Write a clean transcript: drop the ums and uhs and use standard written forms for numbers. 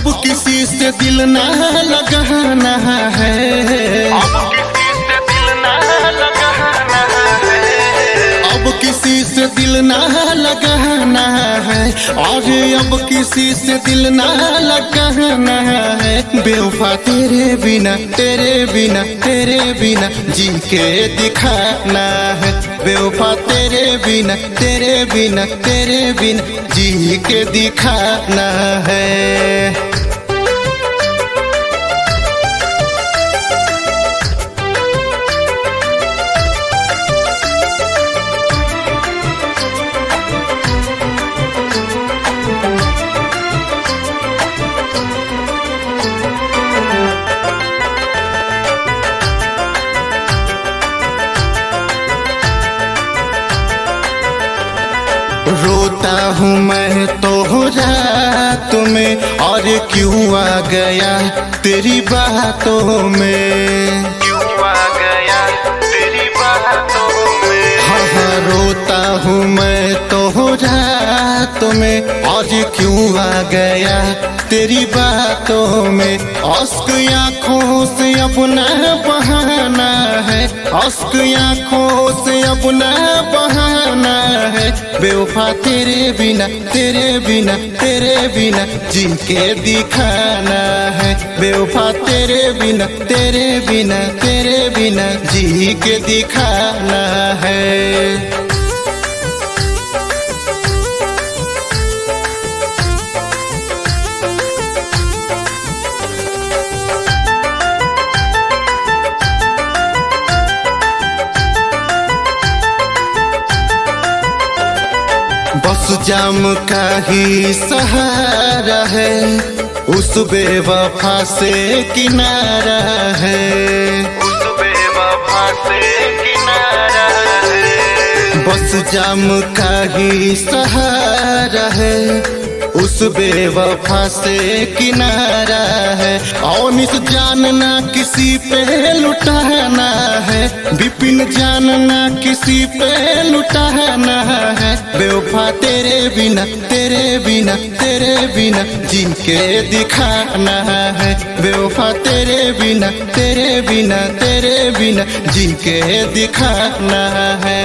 अब किसी से दिल ना लगाना है, अब किसी से दिल ना लगाना है, अब किसी से दिल ना लगाना है, और अब किसी से दिल ना लगाना है। बेवफा तेरे बिना तेरे बिना तेरे बिना जी के दिखाना है। बेवफा तेरे बिना तेरे बिना तेरे बिना जी के दिखाना है। रोता हूँ मैं तो रात में, और क्यों आ गया तेरी बातों में, क्यों आ गया तेरी बातों में। हाँ रोता हूँ मैं तो रात में, और क्यों आ गया तेरी बातों में। अश्क आँखों से अपना बहाना है, अश्क आँखों से अपना बहाना है। बेवफा तेरे बिना तेरे बिना तेरे बिना जी के दिखाना है। बेवफा तेरे बिना तेरे बिना तेरे बिना जी के दिखाना है। बस जाम का ही सहारा है, उस बेवफा से किनारा है, उस बेवफा से किनारा है। बस जाम का ही सहारा है, उस बेवफा से किनारा है। और निस जानना किसी पे लुटाना है, विपिन जानना किसी पे लुटाना है। बेवफा तेरे बिना तेरे बिना तेरे बिना जी के दिखाना है। बेवफा तेरे बिना तेरे बिना तेरे बिना जी के दिखाना है।